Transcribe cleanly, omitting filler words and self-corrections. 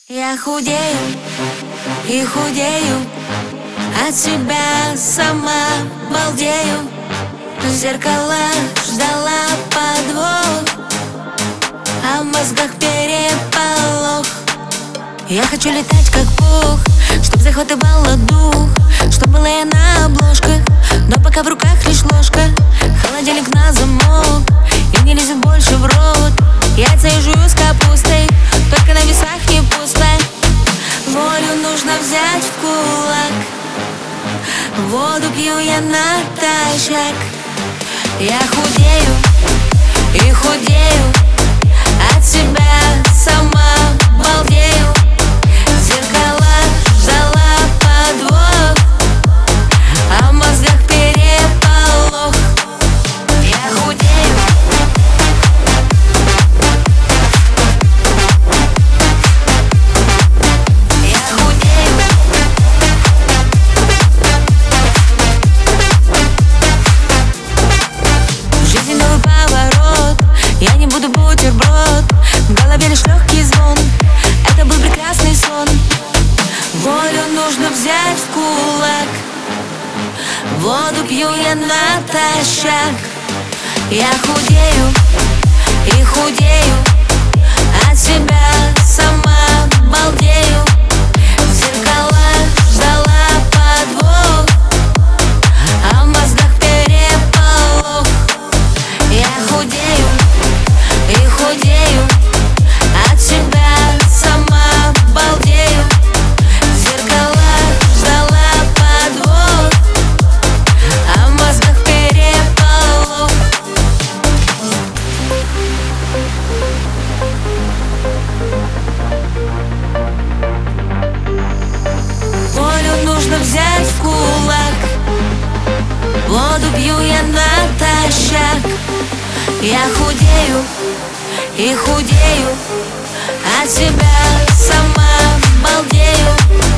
Я худею и худею, от себя сама балдею. В зеркала ждала подвох, а в мозгах переполох. Я хочу летать как пух, чтоб захватывала дух, чтоб была я на обложках, но пока в руках лишь ложка. Холодильник на замок и не лезет больше в рот. Яйца я жую с капустой, только на весах не пусто. Волю нужно взять в кулак, воду пью я натощак. Я худею и худею, от себя сама балдею. В зеркала ждала подвох, а в мозгах переполох. Я худею. Я не буду бутерброд, в голове лишь легкий звон. Это был прекрасный сон. Волю нужно взять в кулак, воду пью я натощак. Я худею и худею, от себя сама балдею. В зеркала ждала подвох, а в мозгах переполох. Я худею и худею, от себя сама балдею. В зеркала ждала подвох, а в мозгах переполох. Волю нужно взять в кулак, воду пью я натощак. Я худею и худею, от себя сама балдею.